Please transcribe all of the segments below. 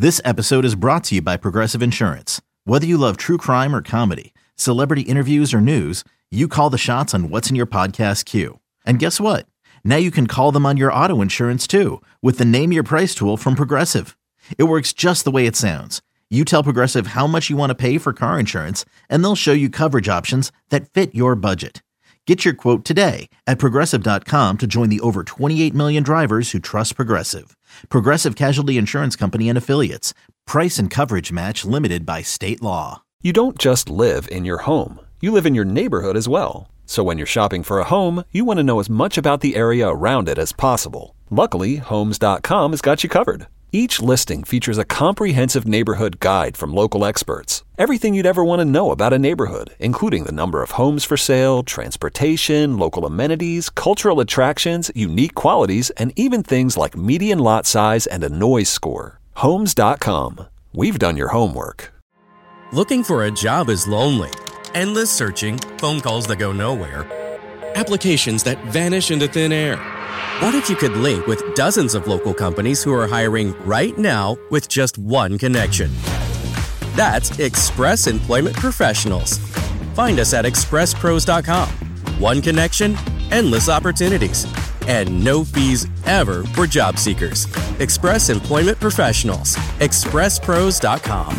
This episode is brought to you by Progressive Insurance. Whether you love true crime or comedy, celebrity interviews or news, you call the shots on what's in your podcast queue. And guess what? Now you can call them on your auto insurance too with the Name Your Price tool from Progressive. It works just the way it sounds. You tell Progressive how much you want to pay for car insurance, and they'll show you coverage options that fit your budget. Get your quote today at Progressive.com to join the over 28 million drivers who trust Progressive. Progressive Casualty Insurance Company and Affiliates. Price and coverage match limited by state law. You don't just live in your home. You live in your neighborhood as well. So when you're shopping for a home, you want to know as much about the area around it as possible. Luckily, Homes.com has got you covered. Each listing features a comprehensive neighborhood guide from local experts. Everything you'd ever want to know about a neighborhood, including the number of homes for sale, transportation, local amenities, cultural attractions, unique qualities, and even things like median lot size and a noise score. Homes.com. We've done your homework. Looking for a job is lonely. Endless searching, phone calls that go nowhere, applications that vanish into thin air. What if you could link with dozens of local companies who are hiring right now with just one connection? That's Express Employment Professionals. Find us at expresspros.com. One connection, endless opportunities, and no fees ever for job seekers. Express Employment Professionals. expresspros.com.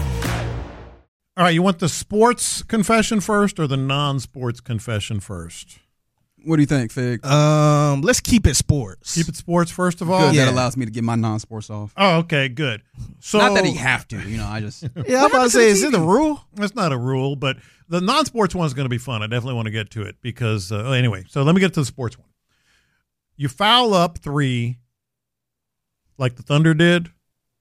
All right, you want the sports confession first or the non-sports confession first? What do you think, Fig? Let's keep it sports. Keep it sports first of all? Good, that allows me to get my non-sports off. Oh, okay, good. So not that he have to, I just... Yeah, I'm about to say, is it a rule? It's not a rule, but the non-sports one is going to be fun. I definitely want to get to it because, anyway, so let me get to the sports one. You foul up 3 like the Thunder did.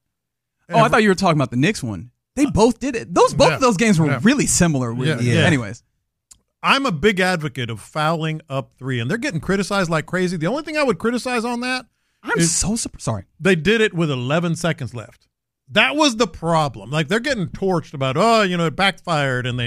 I thought you were talking about the Knicks one. They both did it. Both of those games were really similar. Yeah. Anyways. I'm a big advocate of fouling up 3, and they're getting criticized like crazy. The only thing I would criticize on that sorry. They did it with 11 seconds left. That was the problem. Like, they're getting torched about, it backfired, and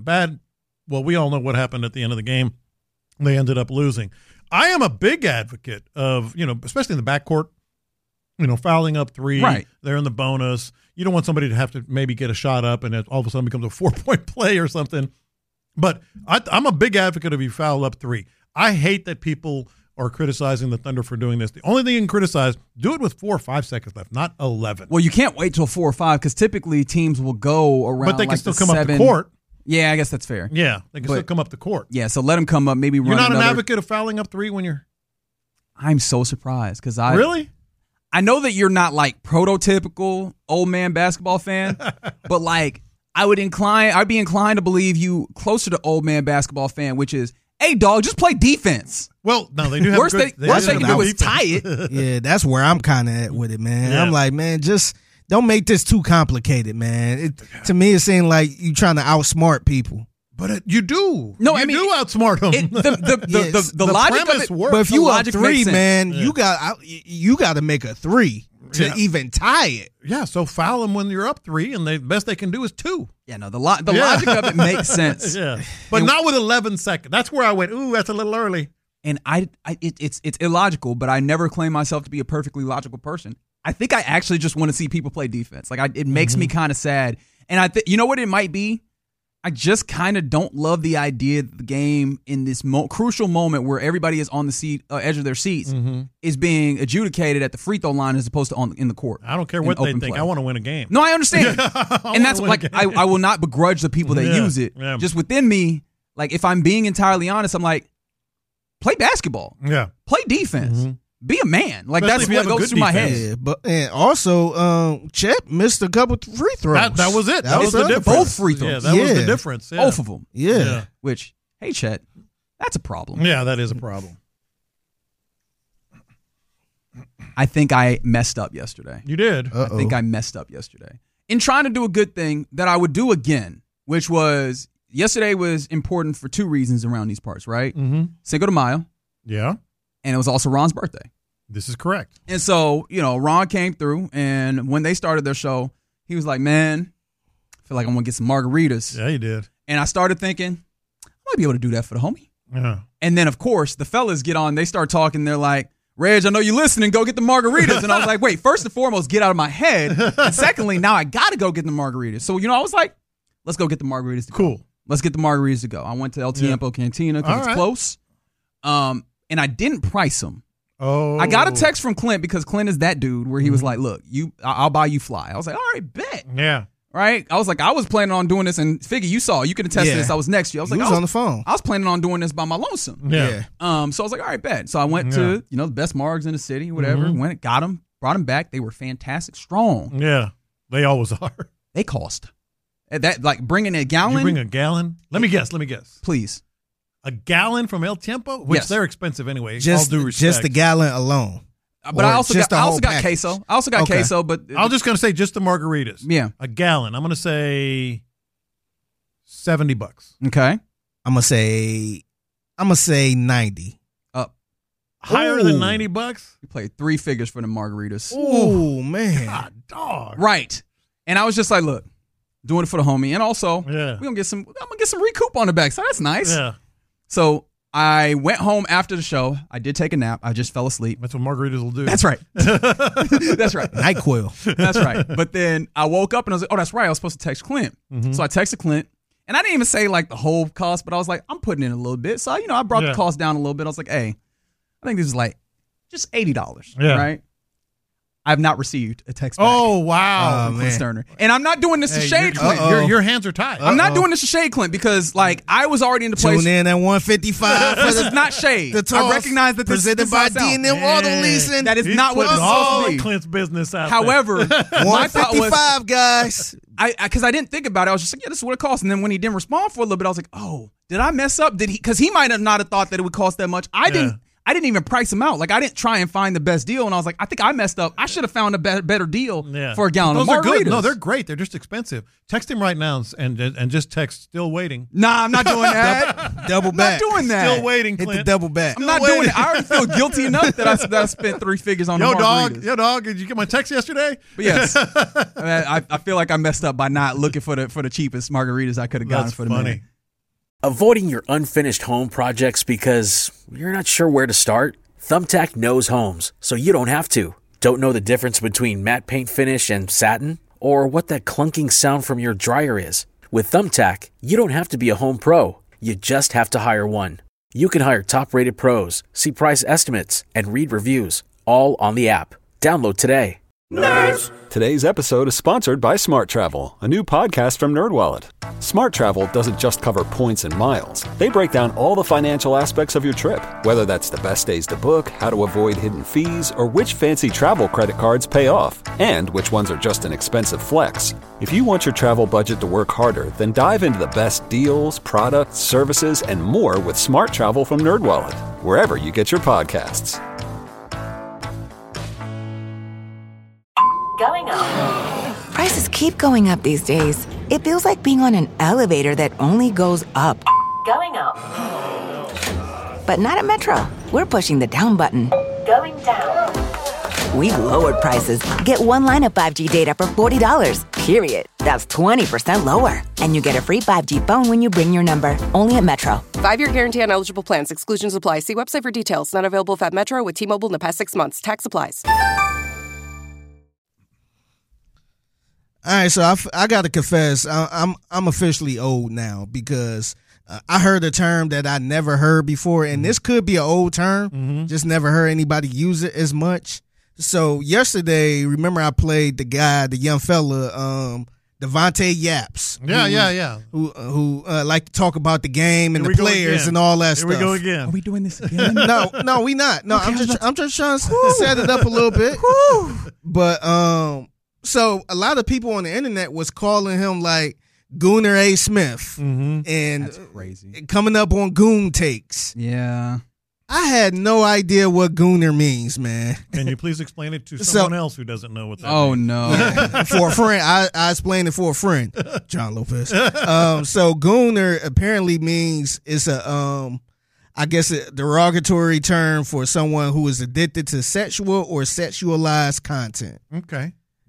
well, we all know what happened at the end of the game. They ended up losing. I am a big advocate of, especially in the backcourt, fouling up 3. Right. They're in the bonus. You don't want somebody to have to maybe get a shot up and it all of a sudden becomes a 4-point play or something. But I'm a big advocate of you foul up 3. I hate that people are criticizing the Thunder for doing this. The only thing you can criticize, do it with 4 or 5 seconds left, not 11. Well, you can't wait till 4 or 5 because typically teams will go around. But they can still come 7. up the court. Yeah, I guess that's fair. Yeah, they can still come up the court. Yeah, so let them come up, maybe run You're not another... an advocate of fouling up 3 when you're... I'm so surprised because Really? I know that you're not like prototypical old man basketball fan, but like I'd be inclined to believe you closer to old man basketball fan, which is, hey dog, just play defense. Well, no, they do have worst they can do is tie it. Yeah, that's where I'm kind of at with it, man. Yeah. I'm like, man, just don't make this too complicated, man. To me, it seems like you trying to outsmart people. But you do. No, you do outsmart them. The logic of it works. But if you up logic 3, makes man, sense. you got to make a 3 to even tie it. Yeah, so foul them when you're up 3, and the best they can do is 2. Yeah, no, the logic of it makes sense. Yeah, but not with 11 seconds. That's where I went, ooh, that's a little early. And it's illogical, but I never claim myself to be a perfectly logical person. I think I actually just want to see people play defense. Like it makes me kind of sad. And you know what it might be? I just kind of don't love the idea that the game in this crucial moment where everybody is on the edge of their seats is being adjudicated at the free throw line as opposed to in the court. I don't care what they think. Play. I want to win a game. No, I understand. And that's like, I will not begrudge the people that use it. Yeah. Just within me, like if I'm being entirely honest, I'm like, play basketball. Yeah. Play defense. Be a man. Like especially that's what goes through my head. Yeah, and also, Chet missed a couple free throws. That was it. That was the difference. Both free throws. Yeah, that was the difference. Yeah. Both of them. Yeah. Which, hey, Chet, that's a problem. Yeah, that is a problem. I think I messed up yesterday. You did. I think I messed up yesterday. In trying to do a good thing that I would do again, which was, yesterday was important for 2 reasons around these parts, right? Cinco de Mayo. Yeah. And it was also Ron's birthday. This is correct. And so, Ron came through, and when they started their show, he was like, man, I feel like I'm going to get some margaritas. Yeah, he did. And I started thinking, I might be able to do that for the homie. Yeah. And then, of course, the fellas get on, they start talking, they're like, Reg, I know you're listening. Go get the margaritas. And I was like, wait, first and foremost, get out of my head. And secondly, now I got to go get the margaritas. So, I was like, let's go get the margaritas to go. Cool. Let's get the margaritas to go. I went to El Tiempo Cantina because it's close. And I didn't price them. Oh. I got a text from Clint because Clint is that dude where he was like, look, I'll buy you fly. I was like, all right, bet. Yeah. Right? I was like, I was planning on doing this, and Figgy, you can attest to this. I was next to you. I was like, I was on the phone. I was planning on doing this by my lonesome. Yeah. So I was like, all right, bet. So I went to, the best margs in the city, whatever. Went, got them, brought them back. They were fantastic, strong. Yeah. They always are. They cost. That, like, bringing a gallon. Did you bring a gallon? Let me guess. Please. A gallon from El Tiempo? Which they're expensive anyway. Just, all due respect. just a gallon alone. But I also got package. queso. I also got queso, but I'm just going to say just the margaritas. Yeah. A gallon. I'm going to say $70. Okay. I'm gonna say 90. Up. Higher than $90? We played 3 figures for the margaritas. Oh man. God, dog. Right. And I was just like, look, doing it for the homie. And also, I'm Yeah. gonna get some recoup on the back. So that's nice. Yeah. So I went home after the show. I did take a nap. I just fell asleep. That's what margaritas will do. That's right. That's right. NyQuil. That's right. But then I woke up and I was like, oh, that's right. I was supposed to text Clint. So I texted Clint. And I didn't even say like the whole cost, but I was like, I'm putting in a little bit. So, I brought the cost down a little bit. I was like, hey, I think this is like just $80. Yeah. Right? I've not received a text back. Oh, wow. Clint Sterner. And I'm not doing this to shade Clint. Your hands are tied. I'm not doing this to shade Clint because like I was already in the place. Tune in at 155. This is not shade. I recognize that this presented is by D&M D&M Auto Leasing. That is He's not what this putting is all supposed to be. Clint's business out However, my thought was 155, guys. because I didn't think about it. I was just like, yeah, this is what it costs. And then when he didn't respond for a little bit, I was like, oh, did I mess up? Did he? Because he might have not have thought that it would cost that much. I didn't even price him out. Like I didn't try and find the best deal. And I was like, I think I messed up. I should have found a better deal for a gallon of margaritas. Those are good. No, they're great. They're just expensive. Text him right now and just text still waiting. Nah, I'm not doing that. Double back. I'm not doing that. Still waiting, Hit Clint. the double back. I'm not doing it. I already feel guilty enough that I spent 3 figures on the margaritas. Yo, dog. Did you get my text yesterday? But yes, I feel like I messed up by not looking for the cheapest margaritas I could have gotten That's for the funny. minute. Avoiding your unfinished home projects because you're not sure where to start? Thumbtack knows homes, so you don't have to. Don't know the difference between matte paint finish and satin? Or what that clunking sound from your dryer is? With Thumbtack, you don't have to be a home pro. You just have to hire one. You can hire top-rated pros, see price estimates, and read reviews, all on the app. Download today. Nerds! Today's episode is sponsored by Smart Travel, a new podcast from NerdWallet. Smart Travel doesn't just cover points and miles. They break down all the financial aspects of your trip, whether that's the best days to book, how to avoid hidden fees, or which fancy travel credit cards pay off, and which ones are just an expensive flex. If you want your travel budget to work harder, then dive into the best deals, products, services, and more with Smart Travel from NerdWallet, wherever you get your podcasts. Going up. Prices keep going up these days. It feels like being on an elevator that only goes up. Going up. But not at Metro. We're pushing the down button. Going down. We've lowered prices. Get one line of 5G data for $40, period. That's 20% lower. And you get a free 5G phone when you bring your number. Only at Metro. 5-year guarantee on eligible plans. Exclusions apply. See website for details. Not available if at Metro with T-Mobile in the past 6 months. Tax applies. All right, so I got to confess, I'm officially old now because I heard a term that I never heard before, and this could be an old term, just never heard anybody use it as much. So yesterday, remember I played the young fella, Devontae Yaps. Yeah. Who like to talk about the game and the players and all that stuff. Here we go again. Are we doing this again? No, we not. No, okay, I'm just trying to set it up a little bit. But so a lot of people on the internet was calling him like Gooner A. Smith, and That's crazy. Coming up on Goon takes. Yeah. I had no idea what Gooner means, man. Can you please explain it to someone else who doesn't know what that means? Oh, no. For a friend, I explained it for a friend, John Lopez. So Gooner apparently means it's I guess a derogatory term for someone who is addicted to sexual or sexualized content. Okay.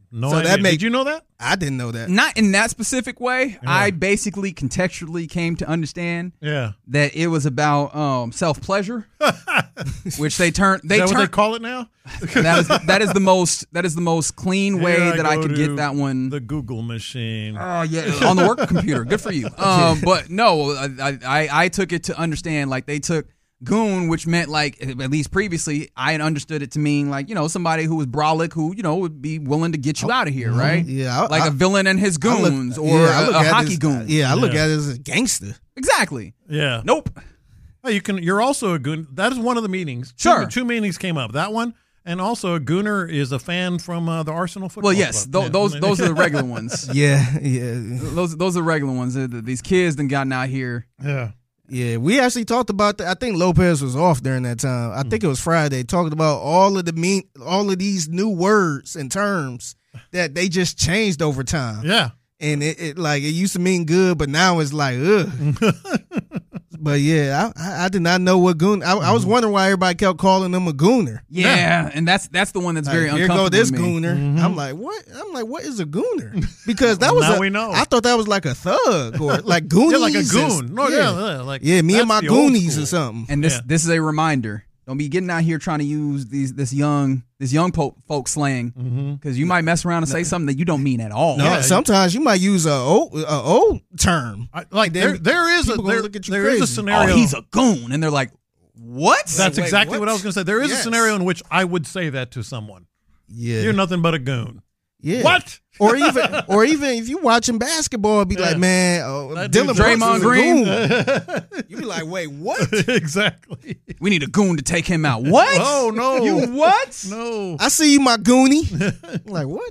No So idea. that Did you know that? I didn't know that. Not in that specific way. I basically contextually came to understand Yeah. that it was about self-pleasure, which they turned. Is that what they call it now? that is the most clean way Here that I go could to get that one. The Google machine. Oh yeah, on the work computer. Good for you. But no, I took it to understand like they took goon, which meant like at least previously I had understood it to mean like somebody who was brolic, who would be willing to get you out of here, right? Yeah, like a villain and his goons or a hockey goon. Yeah, I look at it as a gangster. Exactly. Yeah. Nope. Oh, you're also a goon. That is one of the meanings. Sure. Two meanings came up. That one. And also, a gooner is a fan from the Arsenal football Well, yes, club. those are the regular ones. Yeah. Those are the regular ones. These kids done gotten out here. Yeah. Yeah, we actually talked about that. I think Lopez was off during that time. I think it was Friday. Talking about all of these new words and terms that they just changed over time. Yeah. And it used to mean good, but now it's like ugh. But yeah, I did not know what goon. I was wondering why everybody kept calling them a gooner. Yeah, and that's the one that's very here uncomfortable. Here go this to me. gooner. Mm-hmm. I'm like, what? What is a gooner? Because that was Now we know. I thought that was like a thug or like Goonies. Yeah, like a goon. No, yeah, like me and that's my the old Goonies school. or something. And this is a reminder. Don't be getting out here trying to use this young folk slang because you might mess around and say something that you don't mean at all. No, sometimes you might use a old term. There is a scenario. Oh, he's a goon, and they're like, what? That's exactly what I was going to say. There is Yes. a scenario in which I would say that to someone. Yeah, You're nothing but a goon. Yeah. What? Or even if you watching basketball, be like, man, Dylan Draymond Brooks is a goon. You be like, wait, what? Exactly. We need a goon to take him out. What? Oh no. You what? No. I see you, my goonie. I'm like, what?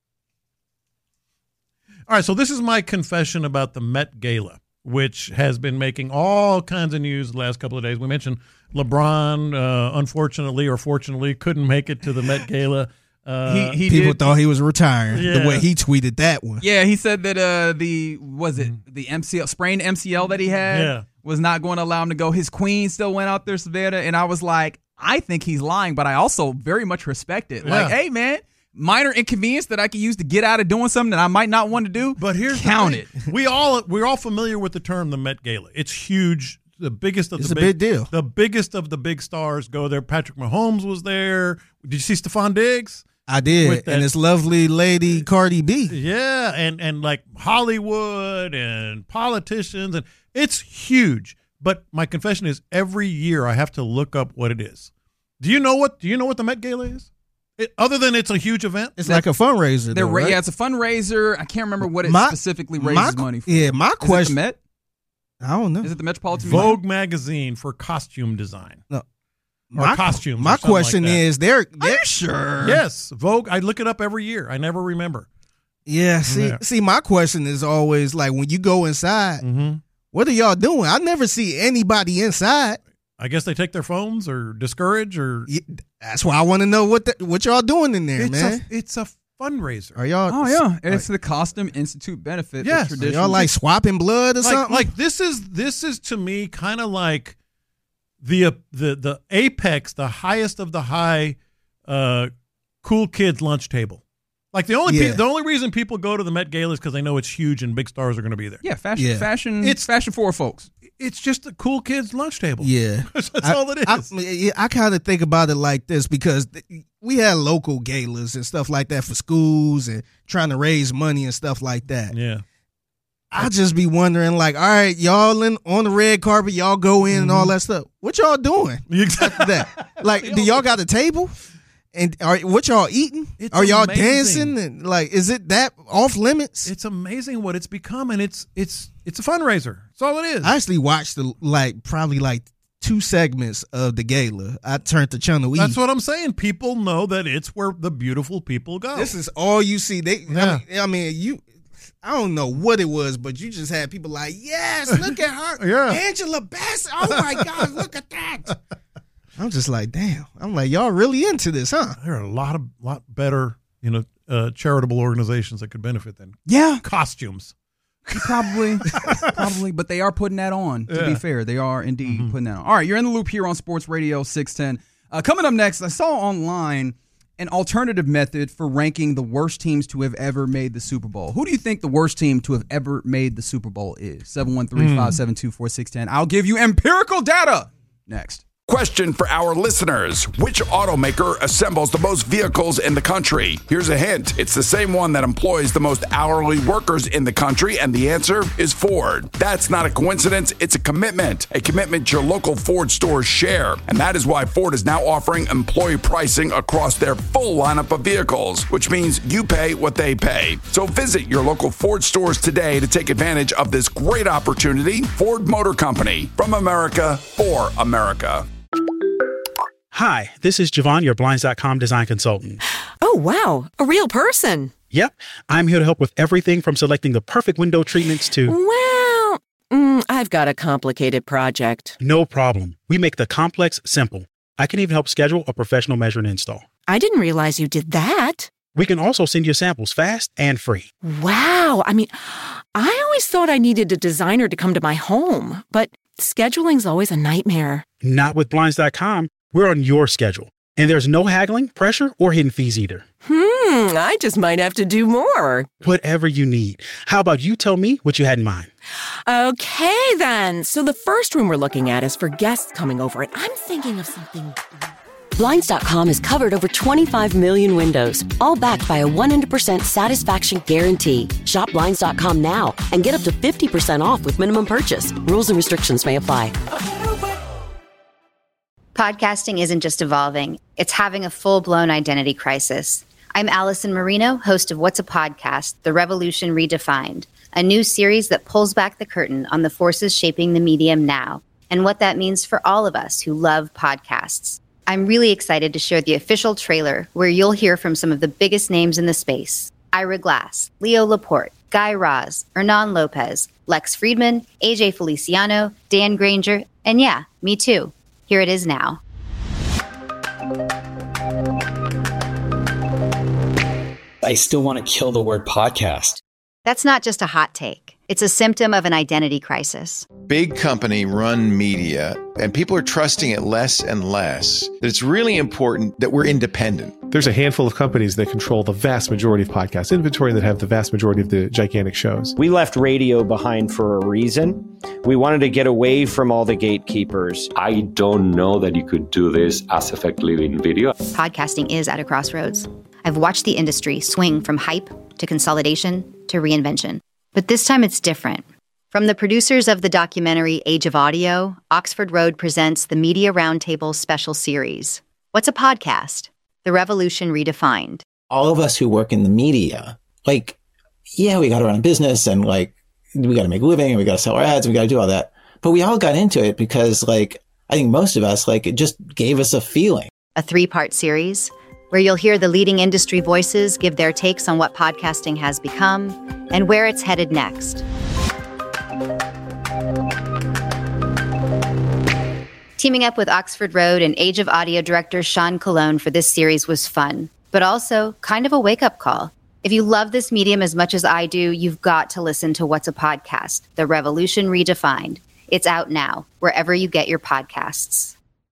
All right, so this is my confession about the Met Gala, which has been making all kinds of news the last couple of days. We mentioned LeBron, unfortunately or fortunately, couldn't make it to the Met Gala. People thought he was retiring the way he tweeted that one. Yeah, he said that the MCL sprained MCL that he had was not going to allow him to go. His queen still went out there, Savannah, and I was like, I think he's lying, but I also very much respect it. Like, hey man, minor inconvenience that I could use to get out of doing something that I might not want to do. But here's count it. We're all familiar with the term the Met Gala. It's huge. The biggest of it's the a big deal. The biggest of the big stars go there. Patrick Mahomes was there. Did you see Stephon Diggs? I did, and this lovely lady Cardi B. Yeah, and like Hollywood and politicians, and it's huge. But my confession is, every year I have to look up what it is. Do you know what the Met Gala is? Other than it's a huge event, it's like a fundraiser. Though, right? Yeah, it's a fundraiser. I can't remember what it specifically raises money for. Yeah, my question. Is it the Met? I don't know. Is it the Metropolitan Vogue magazine for costume design? No. Costumes. My question is, they're Are you sure? Yes, Vogue. I look it up every year. I never remember. Yeah. See, my question is always like, when you go inside, what are y'all doing? I never see anybody inside. I guess they take their phones or discourage or. Yeah, that's why I want to know what y'all doing in there, man. It's a fundraiser. Are y'all? Oh yeah, it's the Costume Institute benefit. Yes, are y'all like swapping blood or something? Like this is to me kind of like the apex, the highest of the high, cool kids lunch table. Like the only reason people go to the Met Gala is because they know it's huge and big stars are going to be there. Yeah, fashion. It's fashion for folks. It's just a cool kids lunch table. Yeah, that's all it is. I kind of think about it like this, because we had local galas and stuff like that for schools and trying to raise money and stuff like that. Yeah. I just be wondering, like, all right, y'all on the red carpet, y'all go in and all that stuff. What y'all doing? Exactly. That? Like, do y'all got a table? And what y'all eating? Are y'all amazing. dancing? And like, is it that off limits? It's amazing what it's become, and it's a fundraiser. That's all it is. I actually watched probably 2 segments of the gala. I turned to Channel E. That's what I'm saying. People know that it's where the beautiful people go. This is all you see. I don't know what it was, but you just had people like, yes, look at her. Yeah. Angela Bassett. Oh my God, look at that. I'm just like, damn. I'm like, y'all really into this, huh? There are a lot better, charitable organizations that could benefit than costumes. Probably, but they are putting that on. To be fair, they are indeed putting that on. All right, you're in the loop here on Sports Radio 610. Coming up next, I saw online an alternative method for ranking the worst teams to have ever made the Super Bowl. Who do you think the worst team to have ever made the Super Bowl is? 713-572-4610. I'll give you empirical data next. Question for our listeners. Which automaker assembles the most vehicles in the country? Here's a hint. It's the same one that employs the most hourly workers in the country, and the answer is Ford. That's not a coincidence. It's a commitment your local Ford stores share. And that is why Ford is now offering employee pricing across their full lineup of vehicles, which means you pay what they pay. So visit your local Ford stores today to take advantage of this great opportunity. Ford Motor Company, from America for America. Hi, this is Javon, your Blinds.com design consultant. Oh, wow. A real person. Yep. I'm here to help with everything from selecting the perfect window treatments to... Well, I've got a complicated project. No problem. We make the complex simple. I can even help schedule a professional measure and install. I didn't realize you did that. We can also send you samples fast and free. Wow. I mean, I always thought I needed a designer to come to my home, but scheduling's always a nightmare. Not with Blinds.com. We're on your schedule. And there's no haggling, pressure, or hidden fees either. I just might have to do more. Whatever you need. How about you tell me what you had in mind? Okay, then. So the first room we're looking at is for guests coming over, and I'm thinking of something... Blinds.com has covered over 25 million windows, all backed by a 100% satisfaction guarantee. Shop Blinds.com now and get up to 50% off with minimum purchase. Rules and restrictions may apply. Podcasting isn't just evolving, it's having a full-blown identity crisis. I'm Allison Marino, host of What's a Podcast? The Revolution Redefined, a new series that pulls back the curtain on the forces shaping the medium now and what that means for all of us who love podcasts. I'm really excited to share the official trailer where you'll hear from some of the biggest names in the space. Ira Glass, Leo Laporte, Guy Raz, Hernan Lopez, Lex Friedman, AJ Feliciano, Dan Granger, and yeah, me too. Here it is now. I still want to kill the word podcast. That's not just a hot take. It's a symptom of an identity crisis. Big company run media, and people are trusting it less and less. That it's really important that we're independent. There's a handful of companies that control the vast majority of podcast inventory that have the vast majority of the gigantic shows. We left radio behind for a reason. We wanted to get away from all the gatekeepers. I don't know that you could do this as effectively in video. Podcasting is at a crossroads. I've watched the industry swing from hype to consolidation to reinvention. But this time it's different. From the producers of the documentary Age of Audio, Oxford Road presents the Media Roundtable special series. What's a podcast? The Revolution Redefined. All of us who work in the media, we got to run a business and we got to make a living and we got to sell our ads and we got to do all that. But we all got into it because I think most of us, it just gave us a feeling. A 3-part series where you'll hear the leading industry voices give their takes on what podcasting has become and where it's headed next. Teaming up with Oxford Road and Age of Audio director Sean Colon for this series was fun, but also kind of a wake-up call. If you love this medium as much as I do, you've got to listen to What's a Podcast? The Revolution Redefined. It's out now, wherever you get your podcasts.